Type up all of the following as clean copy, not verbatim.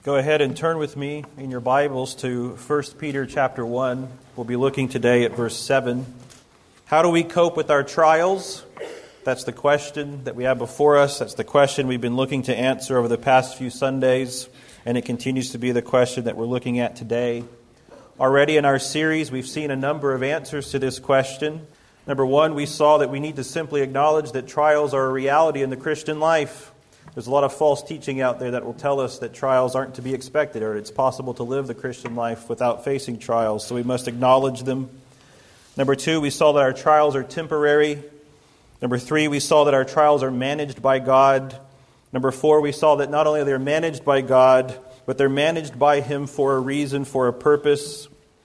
Go ahead and turn with me in your Bibles to 1 Peter chapter 1. We'll be looking today at verse 7. How do we cope with our trials? That's the question that we have before us. That's the question we've been looking to answer over the past few Sundays, and it continues to be the question that we're looking at today. Already in our series, we've seen a number of answers to this question. Number one, we saw that we need to simply acknowledge that trials are a reality in the Christian life. There's a lot of false teaching out there that will tell us that trials aren't to be expected, or it's possible to live the Christian life without facing trials, so we must acknowledge them. Number two, we saw that our trials are temporary. Number three, we saw that our trials are managed by God. Number four, we saw that not only they're managed by God, but they're managed by Him for a reason, for a purpose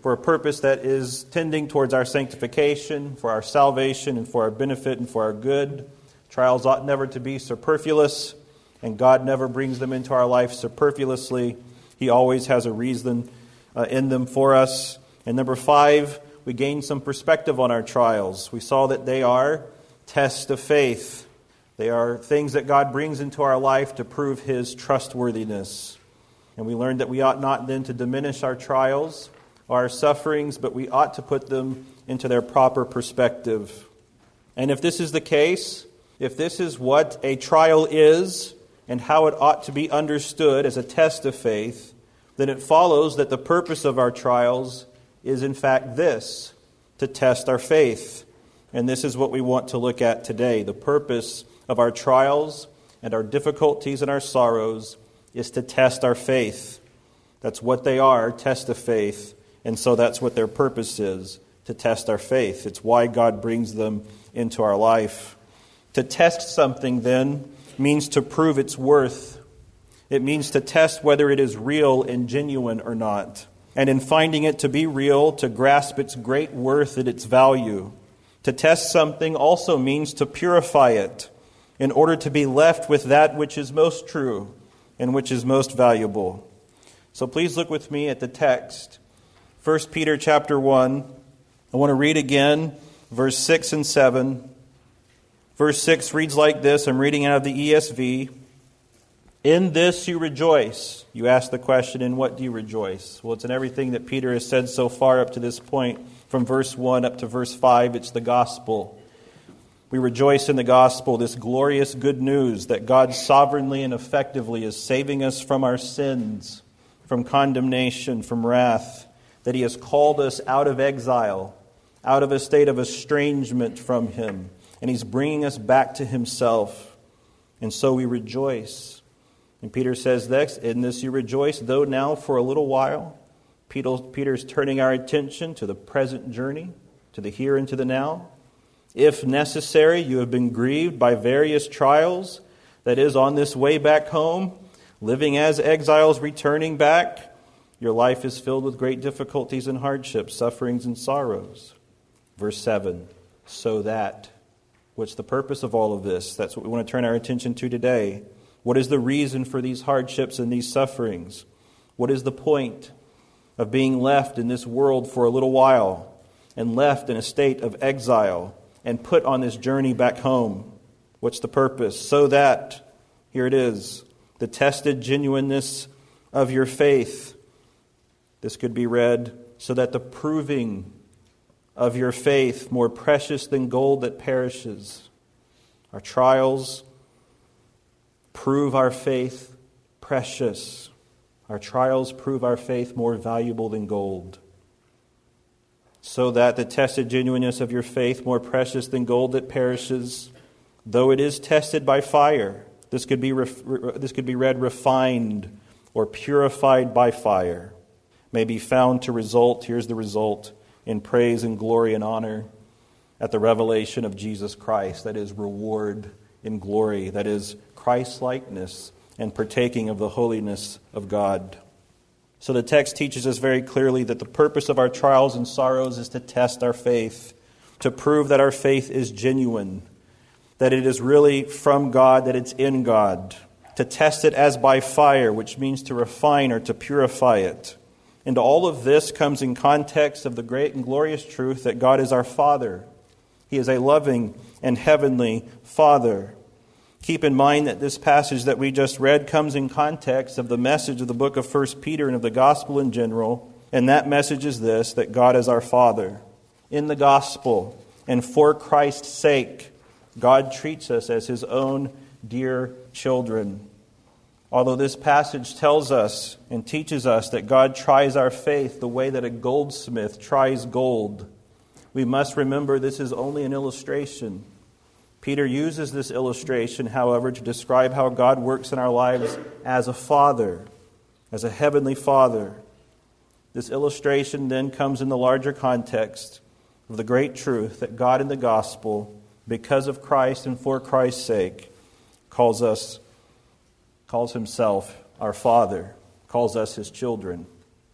that is tending towards our sanctification, for our salvation, and for our benefit and for our good. Trials ought never to be superfluous, and God never brings them into our life superfluously. He always has a reason in them for us. And number five, we gained some perspective on our trials. We saw that they are tests of faith. They are things that God brings into our life to prove His trustworthiness. And we learned that we ought not then to diminish our trials, our sufferings, but we ought to put them into their proper perspective. And if this is the case, if this is what a trial is, and how it ought to be understood as a test of faith, then it follows that the purpose of our trials is in fact this, to test our faith. And this is what we want to look at today. The purpose of our trials and our difficulties and our sorrows is to test our faith. That's what they are, test of faith. And so that's what their purpose is, to test our faith. It's why God brings them into our life. To test something, then, means to prove its worth. It means to test whether it is real and genuine or not. And in finding it to be real, to grasp its great worth and its value. To test something also means to purify it in order to be left with that which is most true and which is most valuable. So please look with me at the text. 1 Peter chapter 1. I want to read again verse 6 and 7. Verse 6 reads like this. I'm reading out of the ESV. In this you rejoice. You ask the question, in what do you rejoice? Well, it's in everything that Peter has said so far up to this point. From verse 1 up to verse 5, it's the gospel. We rejoice in the gospel, this glorious good news that God sovereignly and effectively is saving us from our sins, from condemnation, from wrath, that He has called us out of exile, out of a state of estrangement from Him, and He's bringing us back to Himself. And so we rejoice. And Peter says next, in this you rejoice, though now for a little while. Peter's turning our attention to the present journey, to the here and to the now. If necessary, you have been grieved by various trials, that is, on this way back home, living as exiles returning back. Your life is filled with great difficulties and hardships, sufferings and sorrows. Verse 7, so that. What's the purpose of all of this? That's what we want to turn our attention to today. What is the reason for these hardships and these sufferings? What is the point of being left in this world for a little while and left in a state of exile and put on this journey back home? What's the purpose? So that, here it is, the tested genuineness of your faith. This could be read, so that the proving of your faith, more precious than gold that perishes. Our trials prove our faith precious. Our trials prove our faith more valuable than gold. So that the tested genuineness of your faith, more precious than gold that perishes, though it is tested by fire. This could be read refined or purified by fire. May be found to result, here's the result, in praise and glory and honor at the revelation of Jesus Christ. That is reward in glory. That is Christ-likeness and partaking of the holiness of God. So the text teaches us very clearly that the purpose of our trials and sorrows is to test our faith, to prove that our faith is genuine, that it is really from God, that it's in God, to test it as by fire, which means to refine or to purify it. And all of this comes in context of the great and glorious truth that God is our Father. He is a loving and heavenly Father. Keep in mind that this passage that we just read comes in context of the message of the book of 1 Peter and of the gospel in general. And that message is this, that God is our Father. In the gospel and for Christ's sake, God treats us as his own dear children. Although this passage tells us and teaches us that God tries our faith the way that a goldsmith tries gold, we must remember this is only an illustration. Peter uses this illustration, however, to describe how God works in our lives as a father, as a heavenly Father. This illustration then comes in the larger context of the great truth that God in the gospel, because of Christ and for Christ's sake, calls himself our Father, calls us his children.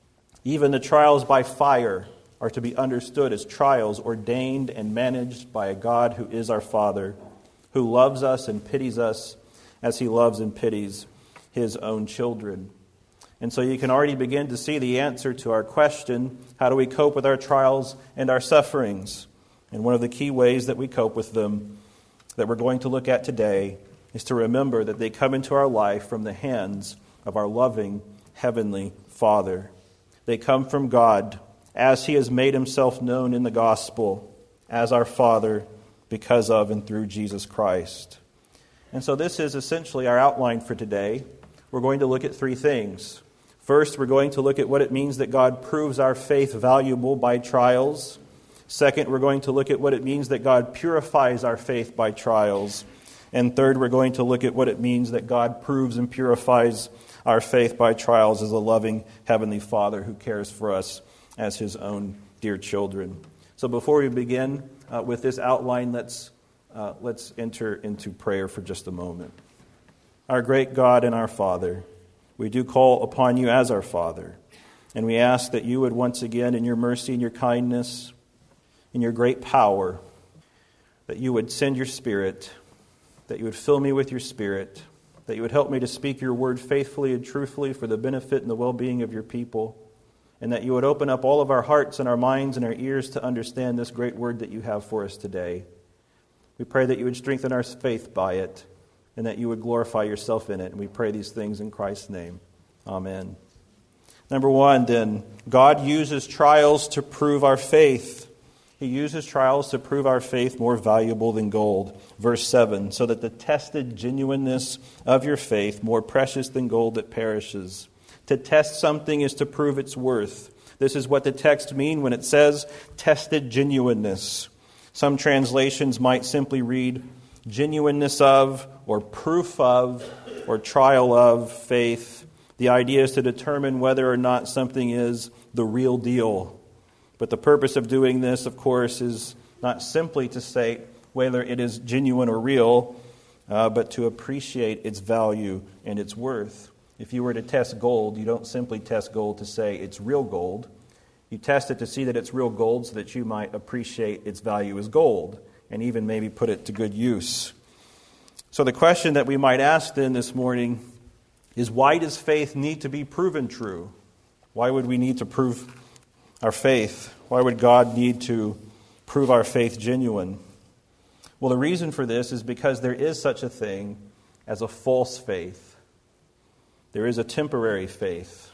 Even the trials by fire are to be understood as trials ordained and managed by a God who is our Father, who loves us and pities us as he loves and pities his own children. And so you can already begin to see the answer to our question, how do we cope with our trials and our sufferings? And one of the key ways that we cope with them that we're going to look at today is to remember that they come into our life from the hands of our loving heavenly Father. They come from God as he has made himself known in the gospel as our Father because of and through Jesus Christ. And so this is essentially our outline for today. We're going to look at three things. First, we're going to look at what it means that God proves our faith valuable by trials. Second, we're going to look at what it means that God purifies our faith by trials. And third, we're going to look at what it means that God proves and purifies our faith by trials as a loving heavenly Father who cares for us as his own dear children. So before we begin with this outline, let's enter into prayer for just a moment. Our great God and our Father, we do call upon you as our Father, and we ask that you would once again, in your mercy and your kindness, in your great power, that you would send your Spirit, that you would fill me with your Spirit, that you would help me to speak your word faithfully and truthfully for the benefit and the well-being of your people, and that you would open up all of our hearts and our minds and our ears to understand this great word that you have for us today. We pray that you would strengthen our faith by it, and that you would glorify yourself in it. And we pray these things in Christ's name. Amen. Number one, then, God uses trials to prove our faith. He uses trials to prove our faith more valuable than gold. Verse 7, so that the tested genuineness of your faith, more precious than gold that perishes. To test something is to prove its worth. This is what the text means when it says tested genuineness. Some translations might simply read genuineness of, or proof of, or trial of faith. The idea is to determine whether or not something is the real deal. But the purpose of doing this, of course, is not simply to say whether it is genuine or real, but to appreciate its value and its worth. If you were to test gold, you don't simply test gold to say it's real gold. You test it to see that it's real gold so that you might appreciate its value as gold and even maybe put it to good use. So the question that we might ask then this morning is, why does faith need to be proven true? Why would we need to prove our faith? Why would God need to prove our faith genuine? Well, the reason for this is because there is such a thing as a false faith. There is a temporary faith.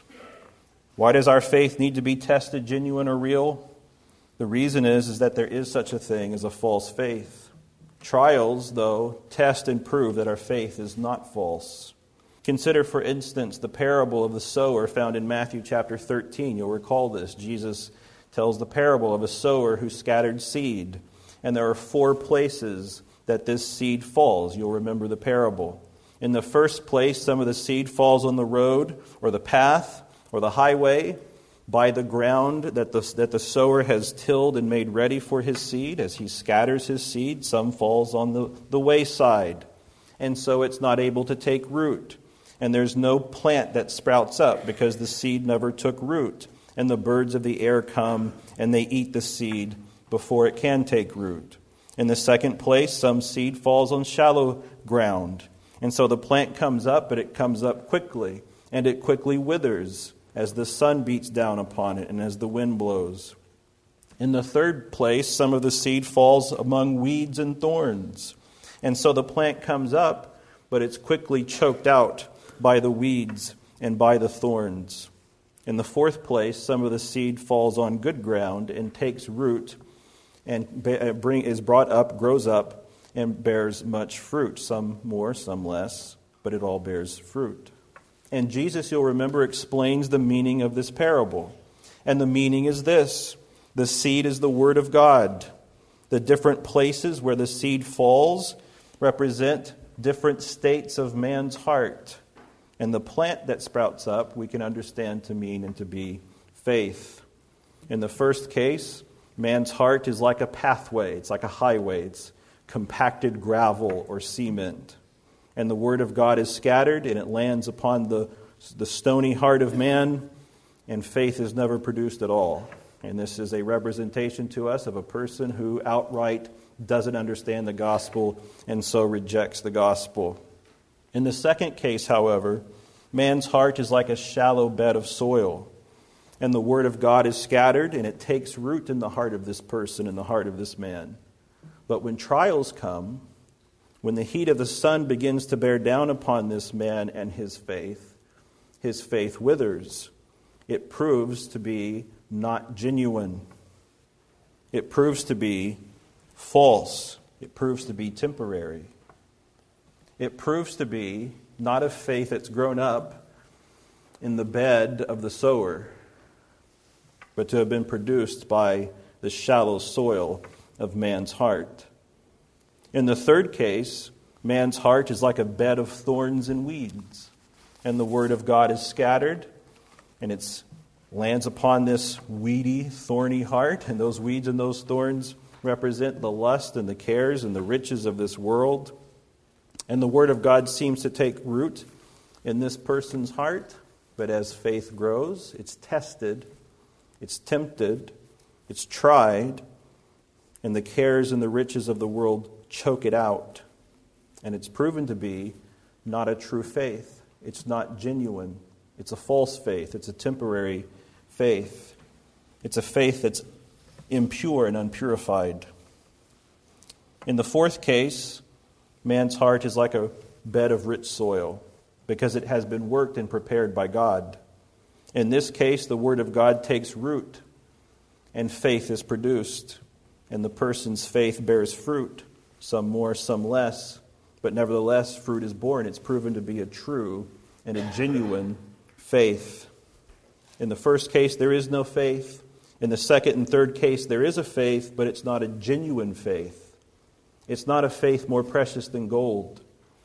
Why does our faith need to be tested, genuine, or real? The reason is that there is such a thing as a false faith. Trials, though, test and prove that our faith is not false. Consider, for instance, the parable of the sower found in Matthew chapter 13. You'll recall this. Jesus tells the parable of a sower who scattered seed. And there are 4 places that this seed falls. You'll remember the parable. In the first place, some of the seed falls on the road or the path or the highway by the ground that the sower has tilled and made ready for his seed. As he scatters his seed, some falls on the wayside. And so it's not able to take root. And there's no plant that sprouts up because the seed never took root. And the birds of the air come and they eat the seed before it can take root. In the second place, some seed falls on shallow ground. And so the plant comes up, but it comes up quickly. And it quickly withers as the sun beats down upon it and as the wind blows. In the third place, some of the seed falls among weeds and thorns. And so the plant comes up, but it's quickly choked out by the weeds and by the thorns. In the fourth place, some of the seed falls on good ground and takes root and is brought up, grows up, and bears much fruit. Some more, some less, but it all bears fruit. And Jesus, you'll remember, explains the meaning of this parable. And the meaning is this: the seed is the Word of God. The different places where the seed falls represent different states of man's heart. And the plant that sprouts up, we can understand to mean and to be faith. In the first case, man's heart is like a pathway. It's like a highway. It's compacted gravel or cement. And the Word of God is scattered, and it lands upon the stony heart of man, and faith is never produced at all. And this is a representation to us of a person who outright doesn't understand the gospel and so rejects the gospel. In the second case, however, man's heart is like a shallow bed of soil. And the Word of God is scattered, and it takes root in the heart of this person, in the heart of this man. But when trials come, when the heat of the sun begins to bear down upon this man and his faith withers. It proves to be not genuine. It proves to be false. It proves to be temporary. It proves to be not a faith that's grown up in the bed of the sower, but to have been produced by the shallow soil of man's heart. In the third case, man's heart is like a bed of thorns and weeds, and the Word of God is scattered, and it lands upon this weedy, thorny heart, and those weeds and those thorns represent the lust and the cares and the riches of this world. And the Word of God seems to take root in this person's heart, but as faith grows, it's tested, it's tempted, it's tried, and the cares and the riches of the world choke it out. And it's proven to be not a true faith. It's not genuine. It's a false faith. It's a temporary faith. It's a faith that's impure and unpurified. In the fourth case, man's heart is like a bed of rich soil because it has been worked and prepared by God. In this case, the Word of God takes root and faith is produced. And the person's faith bears fruit, some more, some less. But nevertheless, fruit is born. It's proven to be a true and a genuine faith. In the first case, there is no faith. In the second and third case, there is a faith, but it's not a genuine faith. It's not a faith more precious than gold.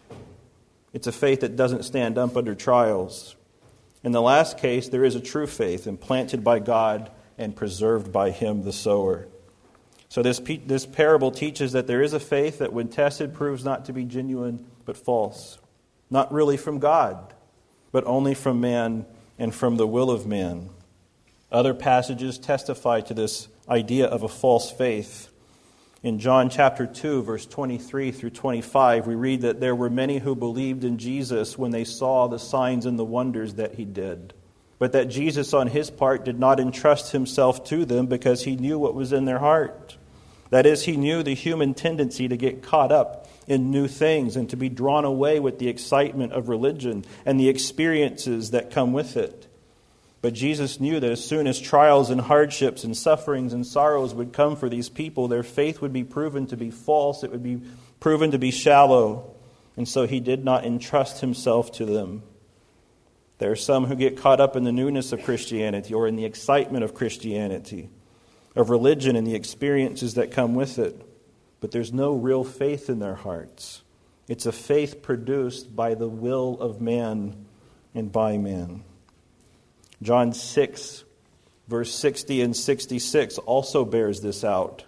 It's a faith that doesn't stand up under trials. In the last case, there is a true faith, implanted by God and preserved by Him, the sower. So this parable teaches that there is a faith that when tested proves not to be genuine but false. Not really from God, but only from man and from the will of man. Other passages testify to this idea of a false faith. In John chapter 2, verse 23 through 25, we read that there were many who believed in Jesus when they saw the signs and the wonders that He did. But that Jesus on His part did not entrust Himself to them because He knew what was in their heart. That is, He knew the human tendency to get caught up in new things and to be drawn away with the excitement of religion and the experiences that come with it. But Jesus knew that as soon as trials and hardships and sufferings and sorrows would come for these people, their faith would be proven to be false. It would be proven to be shallow. And so He did not entrust Himself to them. There are some who get caught up in the newness of Christianity or in the excitement of Christianity, of religion and the experiences that come with it. But there's no real faith in their hearts. It's a faith produced by the will of man and by man. John 6, verse 60 and 66 also bears this out.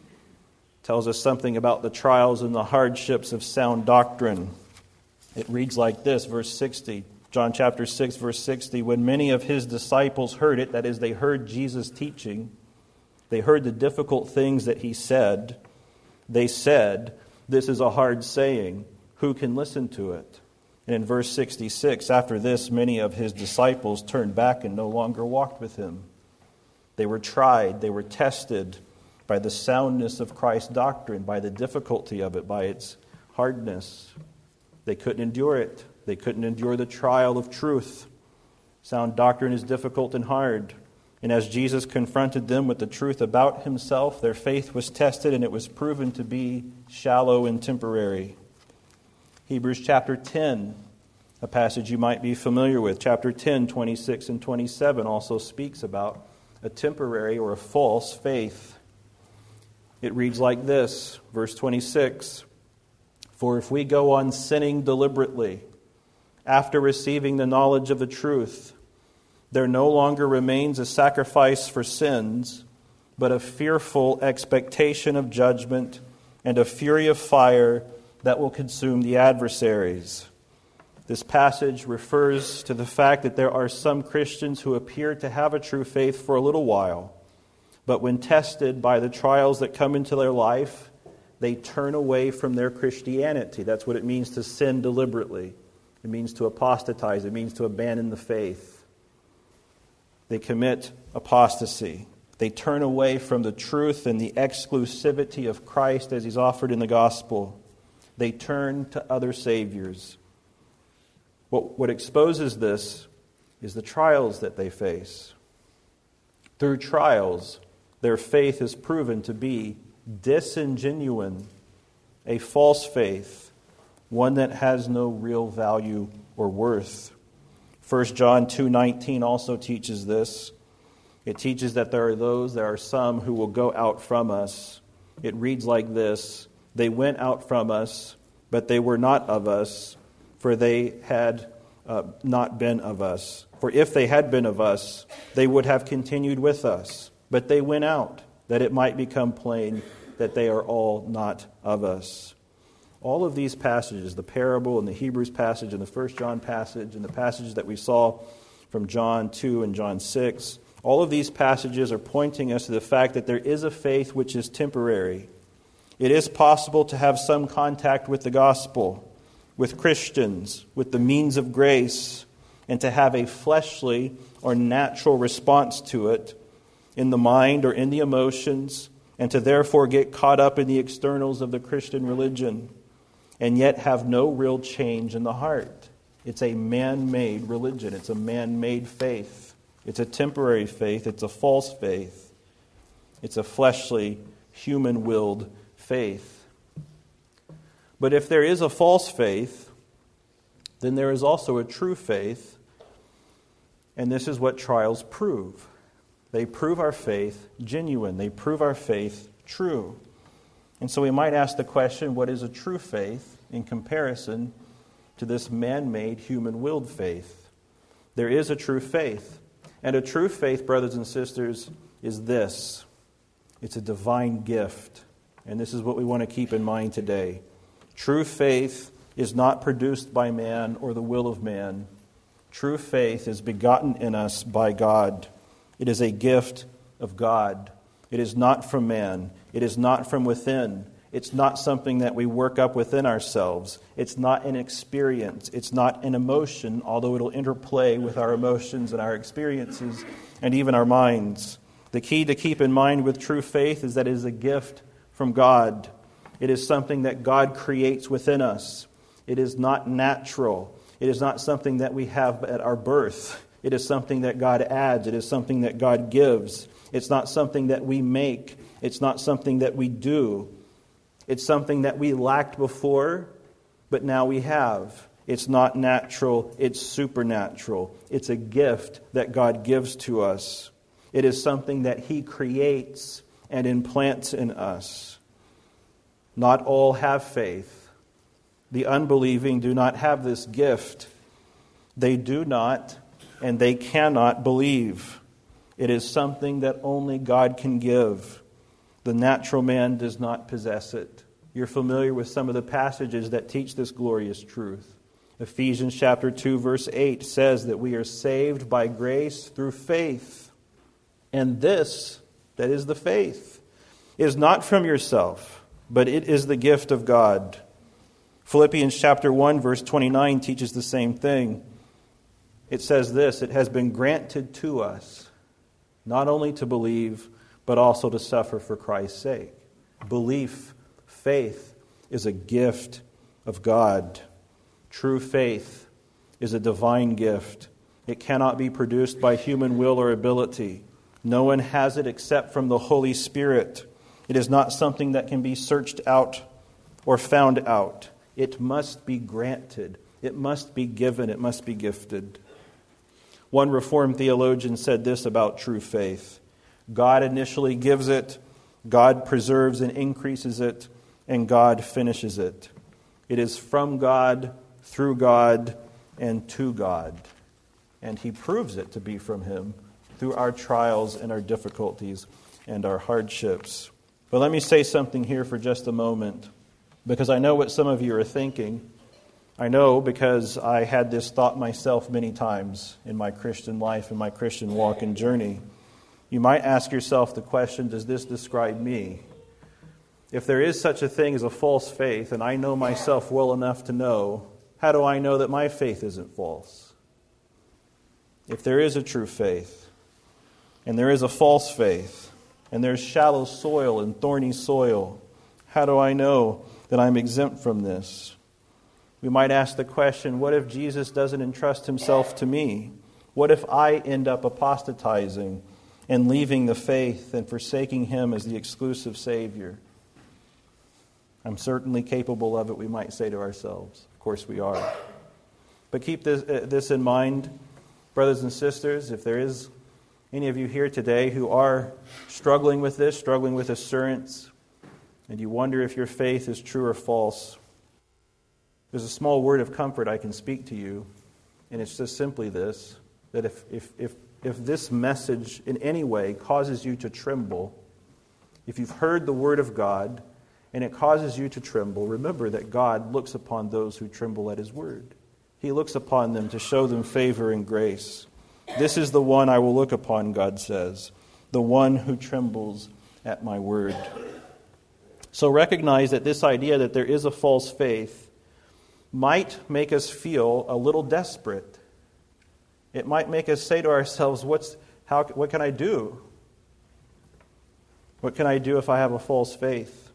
Tells us something about the trials and the hardships of sound doctrine. It reads like this, verse 60. John chapter 6, verse 60. When many of His disciples heard it, that is, they heard Jesus teaching, they heard the difficult things that He said, they said, "This is a hard saying. Who can listen to it?" And in verse 66, after this, many of His disciples turned back and no longer walked with Him. They were tried, they were tested by the soundness of Christ's doctrine, by the difficulty of it, by its hardness. They couldn't endure it. They couldn't endure the trial of truth. Sound doctrine is difficult and hard. And as Jesus confronted them with the truth about himself, their faith was tested and it was proven to be shallow and temporary. Hebrews chapter 10, a passage you might be familiar with, chapter 10, 26 and 27, also speaks about a temporary or a false faith. It reads like this, verse 26, "For if we go on sinning deliberately, after receiving the knowledge of the truth, there no longer remains a sacrifice for sins, but a fearful expectation of judgment and a fury of fire that will consume the adversaries." This passage refers to the fact that there are some Christians who appear to have a true faith for a little while, but when tested by the trials that come into their life, they turn away from their Christianity. That's what it means to sin deliberately. It means to apostatize. It means to abandon the faith. They commit apostasy. They turn away from the truth and the exclusivity of Christ as He's offered in the gospel. They turn to other saviors. What exposes this is the trials that they face. Through trials, their faith is proven to be disingenuine, a false faith, one that has no real value or worth. 1 John 2:19 also teaches this. It teaches that there are some who will go out from us. It reads like this: "They went out from us, but they were not of us, for they had not been of us. For if they had been of us, they would have continued with us. But they went out, that it might become plain that they are all not of us." All of these passages, the parable and the Hebrews passage and the 1 John passage and the passages that we saw from John 2 and John 6, all of these passages are pointing us to the fact that there is a faith which is temporary. It is possible to have some contact with the gospel, with Christians, with the means of grace, and to have a fleshly or natural response to it in the mind or in the emotions, and to therefore get caught up in the externals of the Christian religion, and yet have no real change in the heart. It's a man-made religion. It's a man-made faith. It's a temporary faith. It's a false faith. It's a fleshly, human-willed faith. But if there is a false faith, then there is also a true faith, and this is what trials prove. They prove our faith genuine. They prove our faith true. And so we might ask the question, what is a true faith in comparison to this man-made, human-willed faith? There is a true faith. And a true faith, brothers and sisters, is this. It's a divine gift. And this is what we want to keep in mind today. True faith is not produced by man or the will of man. True faith is begotten in us by God. It is a gift of God. It is not from man. It is not from within. It's not something that we work up within ourselves. It's not an experience. It's not an emotion, although it'll interplay with our emotions and our experiences and even our minds. The key to keep in mind with true faith is that it is a gift from God. It is something that God creates within us. It is not natural. It is not something that we have at our birth. It is something that God adds. It is something that God gives. It's not something that we make. It's not something that we do. It's something that we lacked before, but now we have. It's not natural. It's supernatural. It's a gift that God gives to us. It is something that He creates and implants in us. Not all have faith. The unbelieving do not have this gift. They do not and they cannot believe. It is something that only God can give. The natural man does not possess it. You're familiar with some of the passages that teach this glorious truth. Ephesians chapter 2 verse 8 says that we are saved by grace through faith. And this, that is the faith, is not from yourself, but it is the gift of God. Philippians chapter 1 verse 29 teaches the same thing. It says this, it has been granted to us not only to believe, but also to suffer for Christ's sake. Belief, faith, is a gift of God. True faith is a divine gift. It cannot be produced by human will or ability. No one has it except from the Holy Spirit. It is not something that can be searched out or found out. It must be granted. It must be given. It must be gifted. One Reformed theologian said this about true faith: God initially gives it, God preserves and increases it, and God finishes it. It is from God, through God, and to God. And He proves it to be from Him through our trials and our difficulties and our hardships. But let me say something here for just a moment, because I know what some of you are thinking. I know because I had this thought myself many times in my Christian life, in my Christian walk and journey. You might ask yourself the question, does this describe me? If there is such a thing as a false faith, and I know myself well enough to know, how do I know that my faith isn't false? If there is a true faith, and there is a false faith, and there's shallow soil and thorny soil, how do I know that I'm exempt from this? We might ask the question, what if Jesus doesn't entrust Himself to me? What if I end up apostatizing and leaving the faith and forsaking Him as the exclusive Savior? I'm certainly capable of it, we might say to ourselves. Of course we are. But keep this in mind, brothers and sisters. If there is any of you here today who are struggling with this, struggling with assurance, and you wonder if your faith is true or false, there's a small word of comfort I can speak to you, and it's just simply this, that if this message in any way causes you to tremble, if you've heard the Word of God and it causes you to tremble, remember that God looks upon those who tremble at His Word. He looks upon them to show them favor and grace. This is the one I will look upon, God says, the one who trembles at my word. So recognize that this idea that there is a false faith might make us feel a little desperate. It might make us say to ourselves, what can I do? What can I do if I have a false faith?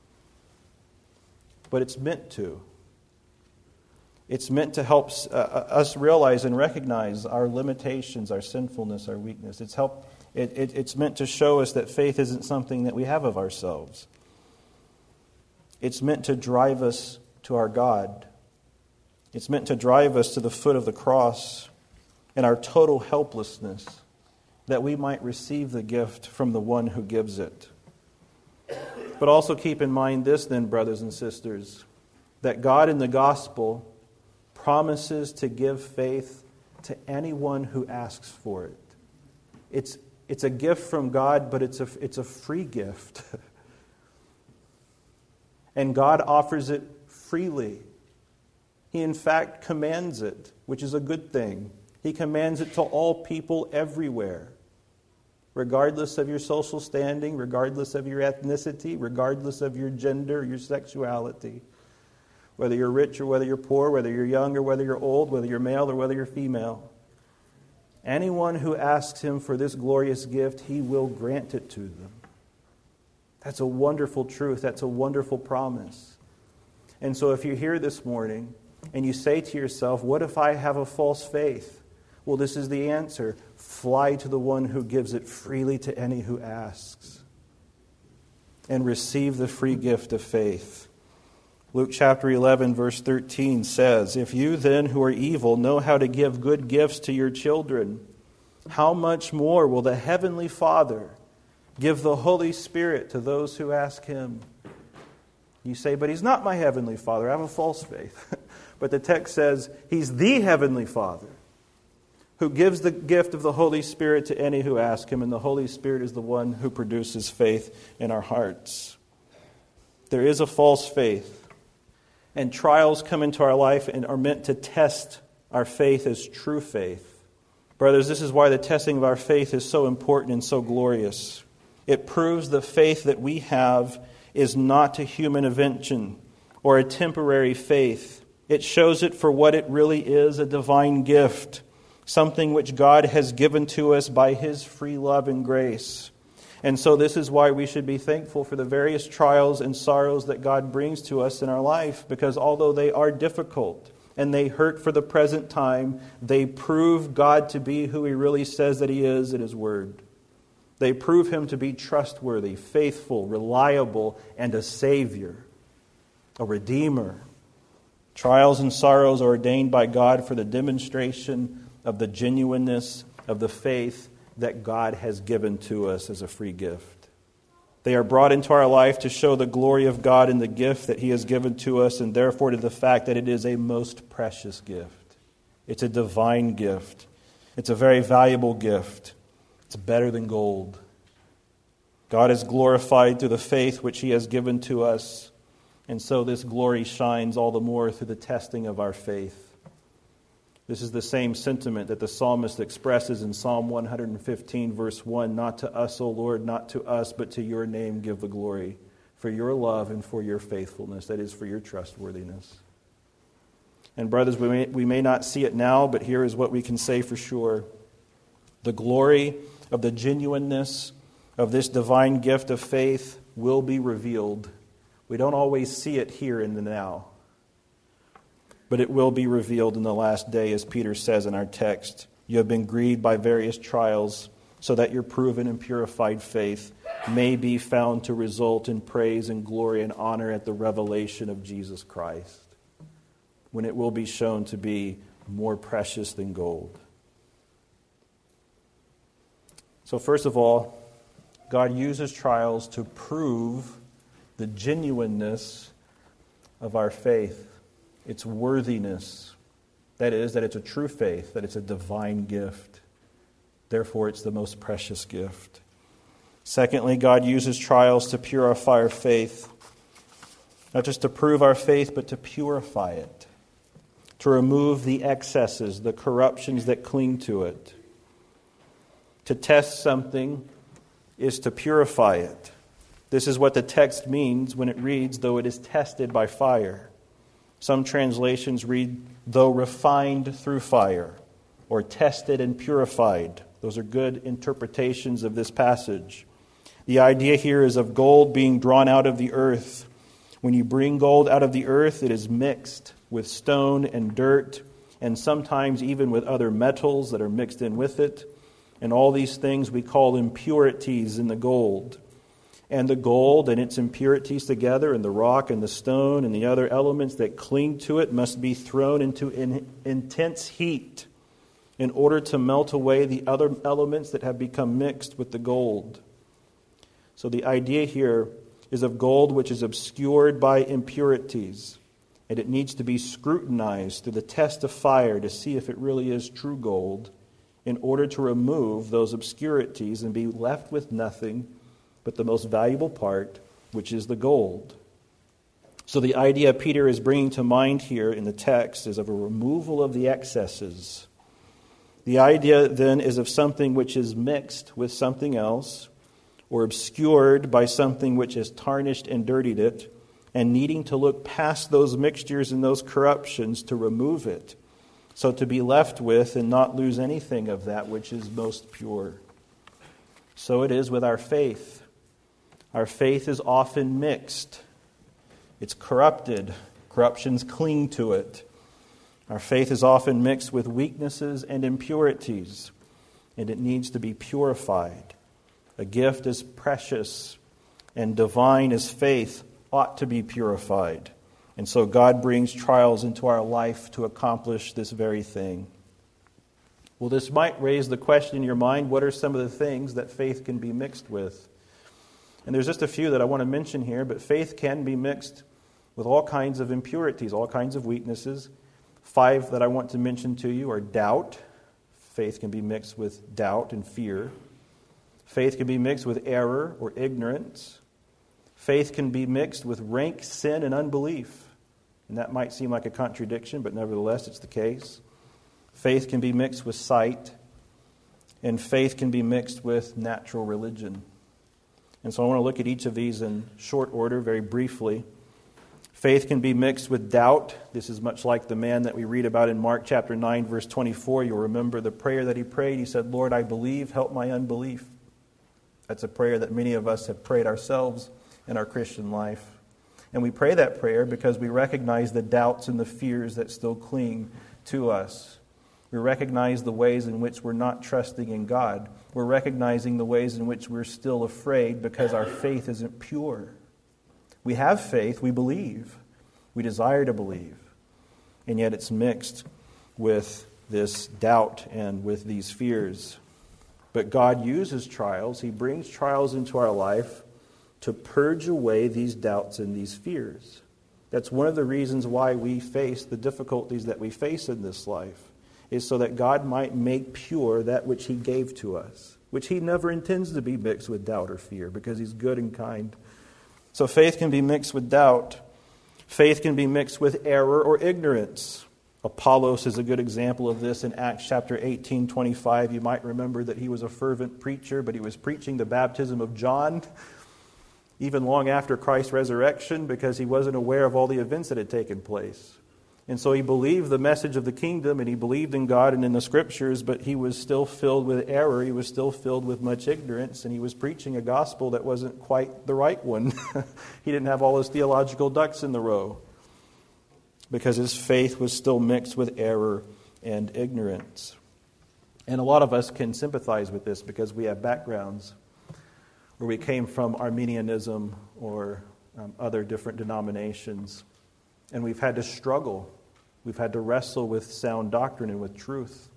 But it's meant to. It's meant to help us realize and recognize our limitations, our sinfulness, our weakness. It's meant to show us that faith isn't something that we have of ourselves. It's meant to drive us to our God. It's meant to drive us to the foot of the cross and our total helplessness, that we might receive the gift from the one who gives it. But also keep in mind this then, brothers and sisters, that God in the gospel promises to give faith to anyone who asks for it. It's a gift from God, but it's a free gift. And God offers it freely. He in fact commands it, which is a good thing. He commands it to all people everywhere, regardless of your social standing, regardless of your ethnicity, regardless of your gender, your sexuality. Whether you're rich or whether you're poor, whether you're young or whether you're old, whether you're male or whether you're female. Anyone who asks Him for this glorious gift, He will grant it to them. That's a wonderful truth. That's a wonderful promise. And so if you're here this morning and you say to yourself, what if I have a false faith? Well, this is the answer. Fly to the one who gives it freely to any who asks. And receive the free gift of faith. Luke chapter 11, verse 13 says, "If you then who are evil know how to give good gifts to your children, how much more will the Heavenly Father give the Holy Spirit to those who ask Him?" You say, but He's not my Heavenly Father. I have a false faith. But the text says He's the Heavenly Father who gives the gift of the Holy Spirit to any who ask Him, and the Holy Spirit is the one who produces faith in our hearts. There is a false faith. And trials come into our life and are meant to test our faith as true faith. Brothers, this is why the testing of our faith is so important and so glorious. It proves the faith that we have is not a human invention or a temporary faith. It shows it for what it really is, a divine gift, something which God has given to us by His free love and grace. And so this is why we should be thankful for the various trials and sorrows that God brings to us in our life, because although they are difficult, and they hurt for the present time, they prove God to be who He really says that He is in His Word. They prove Him to be trustworthy, faithful, reliable, and a Savior, a Redeemer. Trials and sorrows are ordained by God for the demonstration of the genuineness of the faith that God has given to us as a free gift. They are brought into our life to show the glory of God in the gift that He has given to us, and therefore to the fact that it is a most precious gift. It's a divine gift. It's a very valuable gift. It's better than gold. God is glorified through the faith which He has given to us, and so this glory shines all the more through the testing of our faith. This is the same sentiment that the psalmist expresses in Psalm 115, verse 1. Not to us, O Lord, not to us, but to your name give the glory, for your love and for your faithfulness, that is, for your trustworthiness. And brothers, we may not see it now, but here is what we can say for sure. The glory of the genuineness of this divine gift of faith will be revealed. We don't always see it here in the now, but it will be revealed in the last day, as Peter says in our text. You have been grieved by various trials, so that your proven and purified faith may be found to result in praise and glory and honor at the revelation of Jesus Christ, when it will be shown to be more precious than gold. So first of all, God uses trials to prove the genuineness of our faith. Its worthiness. That is, that it's a true faith, that it's a divine gift. Therefore, it's the most precious gift. Secondly, God uses trials to purify our faith. Not just to prove our faith, but to purify it. To remove the excesses, the corruptions that cling to it. To test something is to purify it. This is what the text means when it reads, though it is tested by fire. Some translations read, though refined through fire, or tested and purified. Those are good interpretations of this passage. The idea here is of gold being drawn out of the earth. When you bring gold out of the earth, it is mixed with stone and dirt, and sometimes even with other metals that are mixed in with it. And all these things we call impurities in the gold. And the gold and its impurities together, and the rock and the stone and the other elements that cling to it must be thrown into intense heat in order to melt away the other elements that have become mixed with the gold. So the idea here is of gold which is obscured by impurities, and it needs to be scrutinized through the test of fire to see if it really is true gold, in order to remove those obscurities and be left with nothing but the most valuable part, which is the gold. So the idea Peter is bringing to mind here in the text is of a removal of the excesses. The idea then is of something which is mixed with something else, or obscured by something which has tarnished and dirtied it, and needing to look past those mixtures and those corruptions to remove it, so to be left with and not lose anything of that which is most pure. So it is with our faith. Our faith is often mixed. It's corrupted. Corruptions cling to it. Our faith is often mixed with weaknesses and impurities, and it needs to be purified. A gift as precious and divine as faith ought to be purified. And so God brings trials into our life to accomplish this very thing. Well, this might raise the question in your mind, what are some of the things that faith can be mixed with? And there's just a few that I want to mention here, but faith can be mixed with all kinds of impurities, all kinds of weaknesses. 5 that I want to mention to you are doubt. Faith can be mixed with doubt and fear. Faith can be mixed with error or ignorance. Faith can be mixed with rank sin and unbelief. And that might seem like a contradiction, but nevertheless it's the case. Faith can be mixed with sight. And faith can be mixed with natural religion. And so I want to look at each of these in short order, very briefly. Faith can be mixed with doubt. This is much like the man that we read about in Mark chapter 9, verse 24. You'll remember the prayer that he prayed. He said, Lord, I believe, help my unbelief. That's a prayer that many of us have prayed ourselves in our Christian life. And we pray that prayer because we recognize the doubts and the fears that still cling to us. We recognize the ways in which we're not trusting in God. We're recognizing the ways in which we're still afraid because our faith isn't pure. We have faith, we believe, we desire to believe, and yet it's mixed with this doubt and with these fears. But God uses trials. He brings trials into our life to purge away these doubts and these fears. That's one of the reasons why we face the difficulties that we face in this life, is so that God might make pure that which He gave to us, which He never intends to be mixed with doubt or fear, because He's good and kind. So faith can be mixed with doubt. Faith can be mixed with error or ignorance. Apollos is a good example of this in Acts chapter 18:25. You might remember that he was a fervent preacher, but he was preaching the baptism of John even long after Christ's resurrection because he wasn't aware of all the events that had taken place. And so he believed the message of the kingdom, and he believed in God and in the Scriptures, but he was still filled with error. He was still filled with much ignorance, and he was preaching a gospel that wasn't quite the right one. He didn't have all his theological ducks in the row because his faith was still mixed with error and ignorance. And a lot of us can sympathize with this because we have backgrounds where we came from Arminianism or other different denominations. And we've had to struggle. We've had to wrestle with sound doctrine and with truth.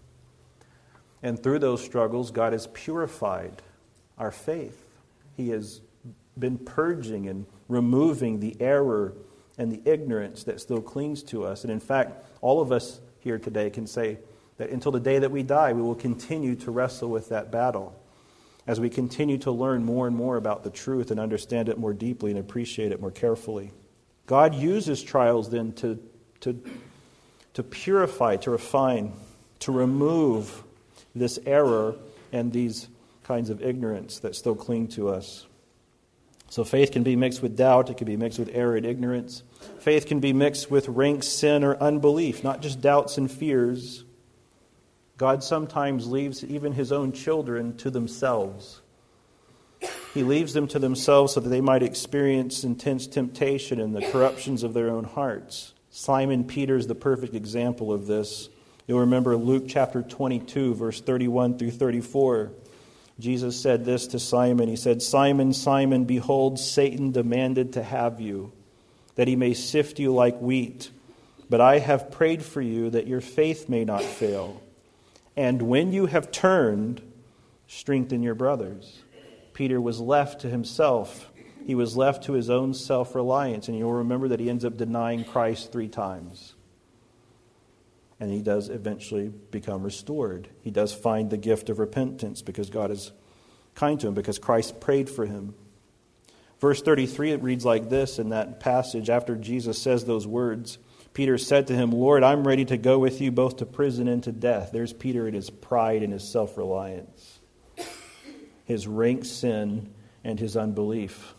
And through those struggles, God has purified our faith. He has been purging and removing the error and the ignorance that still clings to us. And in fact, all of us here today can say that until the day that we die, we will continue to wrestle with that battle as we continue to learn more and more about the truth and understand it more deeply and appreciate it more carefully. God uses trials then to purify, to refine, to remove this error and these kinds of ignorance that still cling to us. So faith can be mixed with doubt. It can be mixed with error and ignorance. Faith can be mixed with rank sin or unbelief, not just doubts and fears. God sometimes leaves even His own children to themselves. He leaves them to themselves so that they might experience intense temptation and the corruptions of their own hearts. Simon Peter is the perfect example of this. You'll remember Luke chapter 22, verse 31 through 34. Jesus said this to Simon. He said, "Simon, Simon, behold, Satan demanded to have you, that he may sift you like wheat. But I have prayed for you that your faith may not fail. And when you have turned, strengthen your brothers." Peter was left to himself. He was left to his own self-reliance. And you'll remember that he ends up denying Christ 3 times. And he does eventually become restored. He does find the gift of repentance because God is kind to him, because Christ prayed for him. Verse 33, it reads like this in that passage. After Jesus says those words, Peter said to him, "Lord, I'm ready to go with you both to prison and to death." There's Peter in his pride and his self-reliance, his rank sin and his unbelief.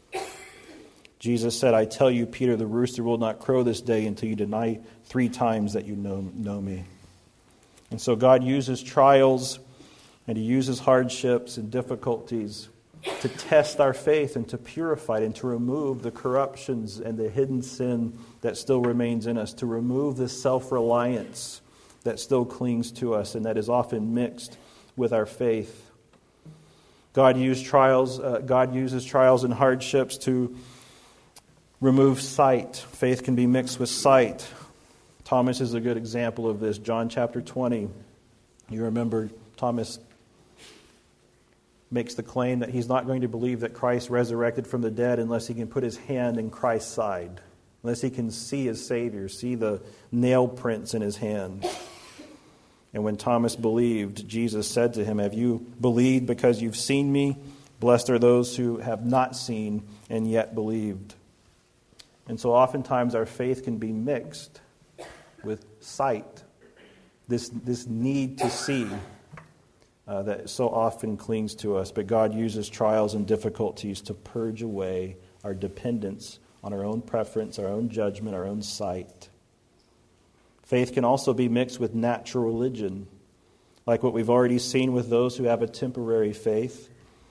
Jesus said, "I tell you, Peter, the rooster will not crow this day until you deny 3 times that you know me." And so God uses trials and He uses hardships and difficulties to test our faith and to purify it and to remove the corruptions and the hidden sin that still remains in us, to remove the self-reliance that still clings to us and that is often mixed with our faith. God uses trials and hardships to remove sight. Faith can be mixed with sight. Thomas is a good example of this. John chapter 20. You remember Thomas makes the claim that he's not going to believe that Christ resurrected from the dead unless he can put his hand in Christ's side, unless he can see his Savior, see the nail prints in his hand. And when Thomas believed, Jesus said to him, "Have you believed because you've seen me? Blessed are those who have not seen and yet believed." And so oftentimes our faith can be mixed with sight, this need to see that so often clings to us. But God uses trials and difficulties to purge away our dependence on our own preference, our own judgment, our own sight. Faith can also be mixed with natural religion, like what we've already seen with those who have a temporary faith.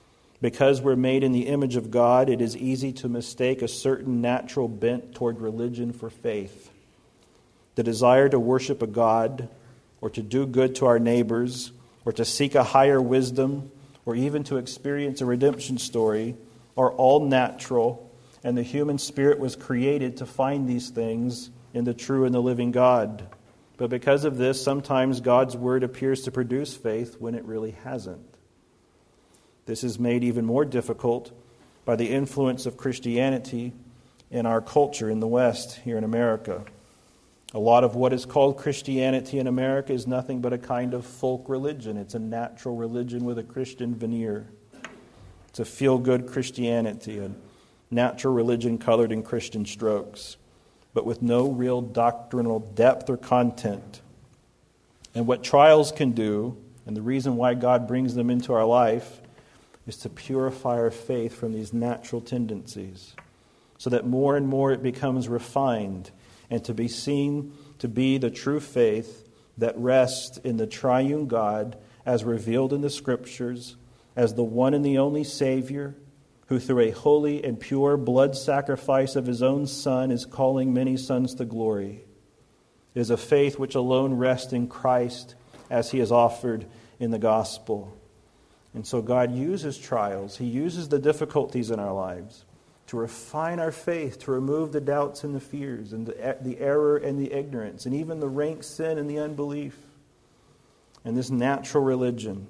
Because we're made in the image of God, it is easy to mistake a certain natural bent toward religion for faith. The desire to worship a God, or to do good to our neighbors, or to seek a higher wisdom, or even to experience a redemption story, are all natural, and the human spirit was created to find these things in the true and the living God. But because of this, sometimes God's word appears to produce faith when it really hasn't. This is made even more difficult by the influence of Christianity in our culture in the West, here in America. A lot of what is called Christianity in America is nothing but a kind of folk religion. It's a natural religion with a Christian veneer. It's a feel-good Christianity, a natural religion colored in Christian strokes, but with no real doctrinal depth or content. And what trials can do, and the reason why God brings them into our life, is to purify our faith from these natural tendencies, so that more and more it becomes refined and to be seen to be the true faith that rests in the triune God as revealed in the Scriptures, as the one and the only Savior, who through a holy and pure blood sacrifice of his own Son is calling many sons to glory. It is a faith which alone rests in Christ as he is offered in the gospel. And so God uses trials. He uses the difficulties in our lives to refine our faith, to remove the doubts and the fears and the error and the ignorance and even the rank sin and the unbelief and this natural religion.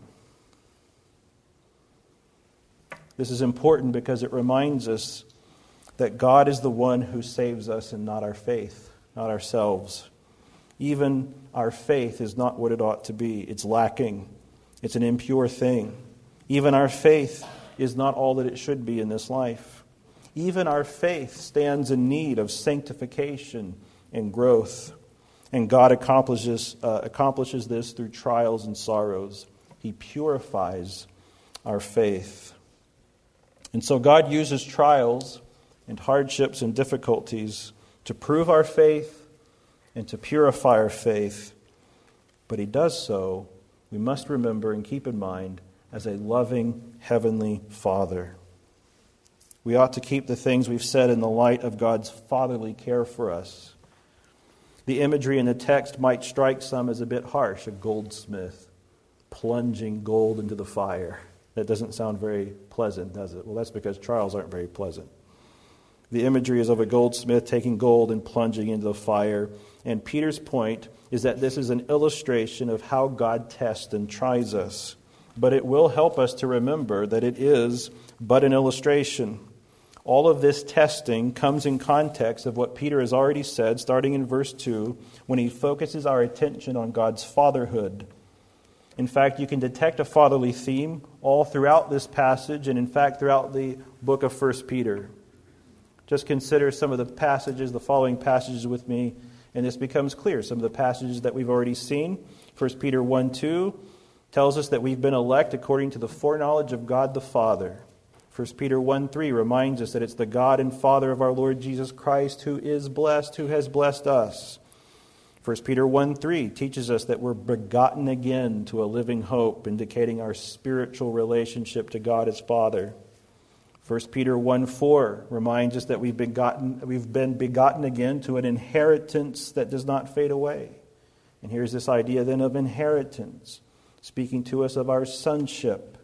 This is important because it reminds us that God is the one who saves us and not our faith, not ourselves. Even our faith is not what it ought to be. It's lacking. It's an impure thing. Even our faith is not all that it should be in this life. Even our faith stands in need of sanctification and growth. And God accomplishes this through trials and sorrows. He purifies our faith. And so God uses trials and hardships and difficulties to prove our faith and to purify our faith. But he does so, we must remember and keep in mind, as a loving heavenly Father. We ought to keep the things we've said in the light of God's fatherly care for us. The imagery in the text might strike some as a bit harsh, a goldsmith plunging gold into the fire. That doesn't sound very pleasant, does it? Well, that's because trials aren't very pleasant. The imagery is of a goldsmith taking gold and plunging into the fire. And Peter's point is that this is an illustration of how God tests and tries us. But it will help us to remember that it is but an illustration. All of this testing comes in context of what Peter has already said, starting in verse 2, when he focuses our attention on God's fatherhood. In fact, you can detect a fatherly theme all throughout this passage, and in fact throughout the book of 1 Peter. Just consider some of the passages, the following passages with me, and this becomes clear. Some of the passages that we've already seen. 1 Peter 1:2 tells us that we've been elect according to the foreknowledge of God the Father. 1 Peter 1:3 reminds us that it's the God and Father of our Lord Jesus Christ who is blessed, who has blessed us. 1 Peter 1:3 teaches us that we're begotten again to a living hope, indicating our spiritual relationship to God as Father. 1 Peter 1:4 reminds us that we've been begotten again to an inheritance that does not fade away. And here's this idea then of inheritance, speaking to us of our sonship,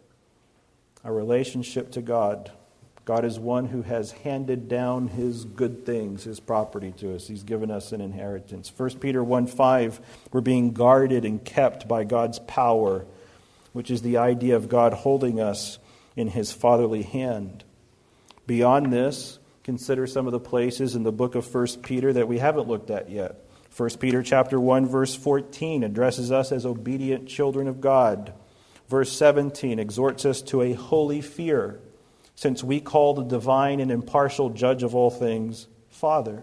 our relationship to God. God is one who has handed down his good things, his property to us. He's given us an inheritance. 1 Peter 1:5, we're being guarded and kept by God's power, which is the idea of God holding us in his fatherly hand. Beyond this, consider some of the places in the book of 1 Peter that we haven't looked at yet. 1 Peter chapter 1, verse 14 addresses us as obedient children of God. Verse 17 exhorts us to a holy fear, since we call the divine and impartial judge of all things Father.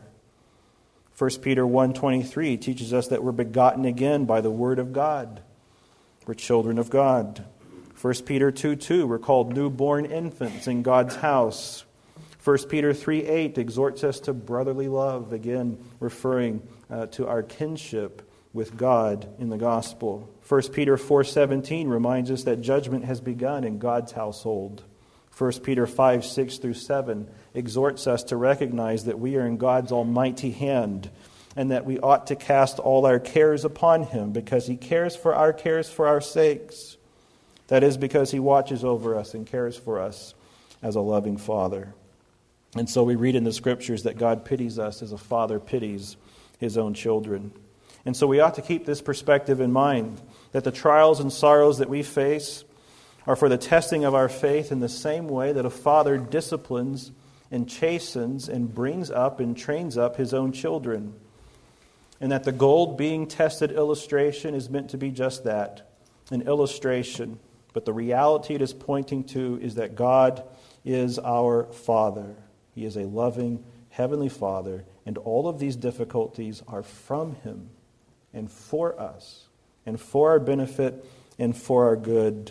1 Peter 1:23 teaches us that we're begotten again by the word of God. We're children of God. 1 Peter 2:2, we're called newborn infants in God's house. 1 Peter 3:8 exhorts us to brotherly love, again referring to our kinship with God in the gospel. 1 Peter 4:17 reminds us that judgment has begun in God's household. 1 Peter 5, 6 through 7 exhorts us to recognize that we are in God's almighty hand and that we ought to cast all our cares upon Him because He cares for our sakes. That is because He watches over us and cares for us as a loving Father. And so we read in the Scriptures that God pities us as a father pities his own children. And so we ought to keep this perspective in mind, that the trials and sorrows that we face are for the testing of our faith in the same way that a father disciplines and chastens and brings up and trains up his own children. And that the gold being tested illustration is meant to be just that, an illustration. But the reality it is pointing to is that God is our Father. He is a loving Heavenly Father, and all of these difficulties are from Him and for us, and for our benefit and for our good.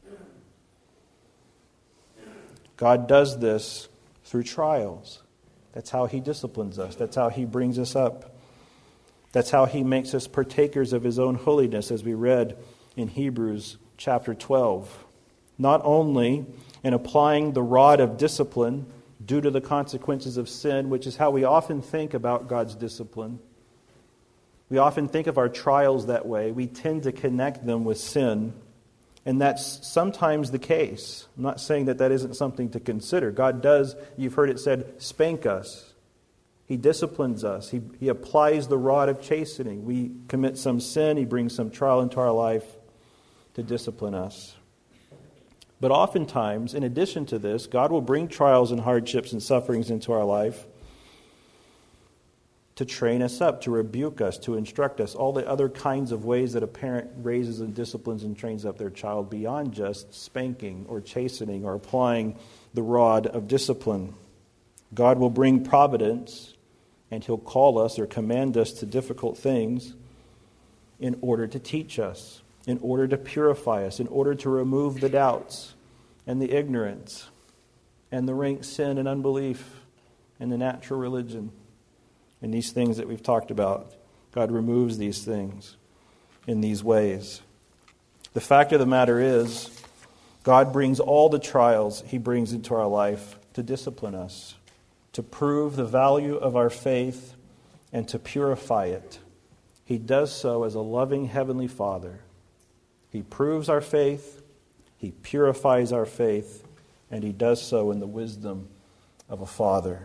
God does this through trials. That's how He disciplines us. That's how He brings us up. That's how He makes us partakers of His own holiness, as we read in Hebrews chapter 12. Not only in applying the rod of discipline due to the consequences of sin, which is how we often think about God's discipline. We often think of our trials that way. We tend to connect them with sin. And that's sometimes the case. I'm not saying that isn't something to consider. God does, you've heard it said, spank us. He disciplines us. He applies the rod of chastening. We commit some sin. He brings some trial into our life to discipline us. But oftentimes, in addition to this, God will bring trials and hardships and sufferings into our life to train us up, to rebuke us, to instruct us, all the other kinds of ways that a parent raises and disciplines and trains up their child beyond just spanking or chastening or applying the rod of discipline. God will bring providence, and He'll call us or command us to difficult things in order to teach us, in order to purify us, in order to remove the doubts and the ignorance and the rank sin and unbelief and the natural religion and these things that we've talked about. God removes these things in these ways. The fact of the matter is, God brings all the trials He brings into our life to discipline us, to prove the value of our faith, and to purify it. He does so as a loving Heavenly Father. He proves our faith, He purifies our faith, and He does so in the wisdom of a Father.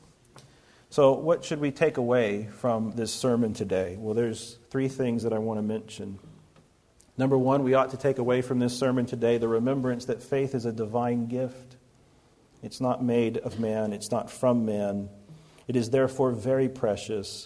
So what should we take away from this sermon today? Well, there's three things that I want to mention. Number one, we ought to take away from this sermon today the remembrance that faith is a divine gift. It's not made of man, it's not from man. It is therefore very precious.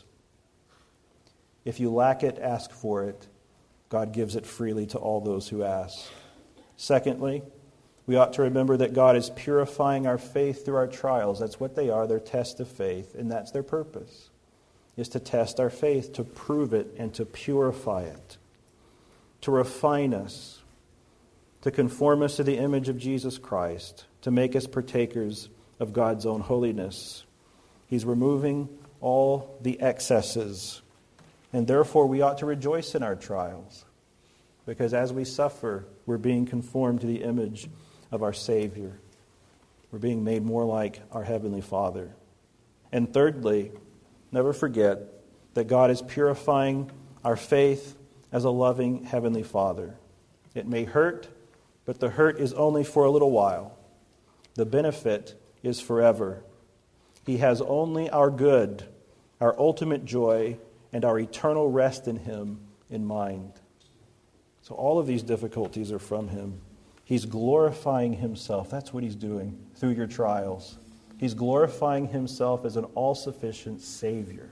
If you lack it, ask for it. God gives it freely to all those who ask. Secondly, we ought to remember that God is purifying our faith through our trials. That's what they are. They're tests of faith, and that's their purpose, is to test our faith, to prove it, and to purify it, to refine us, to conform us to the image of Jesus Christ, to make us partakers of God's own holiness. He's removing all the excesses, and therefore we ought to rejoice in our trials, because as we suffer, we're being conformed to the image of our Savior. We're being made more like our Heavenly Father. And thirdly, never forget that God is purifying our faith as a loving Heavenly Father. It may hurt, but the hurt is only for a little while. The benefit is forever. He has only our good, our ultimate joy, and our eternal rest in Him in mind. So all of these difficulties are from Him. He's glorifying Himself. That's what He's doing through your trials. He's glorifying Himself as an all-sufficient Savior,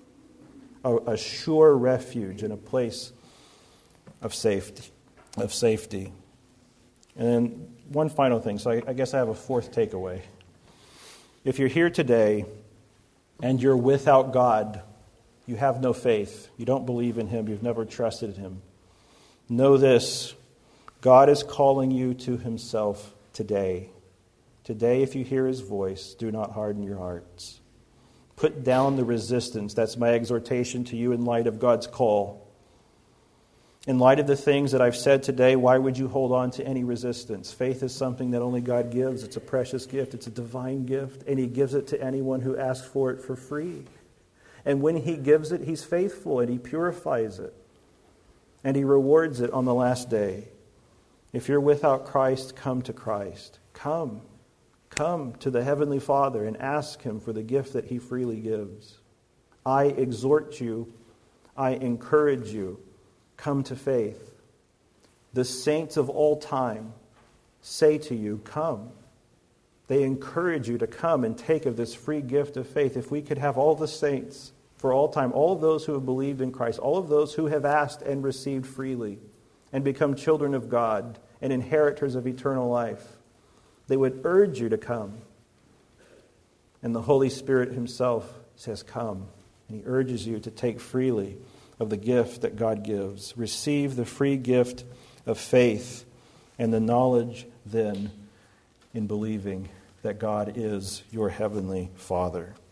a sure refuge and a place of safety. And then one final thing. So I guess I have a fourth takeaway. If you're here today and you're without God, you have no faith, you don't believe in Him, you've never trusted Him, know this: God is calling you to Himself today. Today, if you hear His voice, do not harden your hearts. Put down the resistance. That's my exhortation to you in light of God's call. In light of the things that I've said today, why would you hold on to any resistance? Faith is something that only God gives. It's a precious gift. It's a divine gift. And He gives it to anyone who asks for it for free. And when He gives it, He's faithful and He purifies it. And He rewards it on the last day. If you're without Christ, come to Christ. Come to the Heavenly Father and ask Him for the gift that He freely gives. I exhort you, I encourage you, come to faith. The saints of all time say to you, come. They encourage you to come and take of this free gift of faith. If we could have all the saints for all time, all of those who have believed in Christ, all of those who have asked and received freely and become children of God and inheritors of eternal life, they would urge you to come. And the Holy Spirit Himself says, come. And He urges you to take freely of the gift that God gives. Receive the free gift of faith and the knowledge then in believing that God is your Heavenly Father.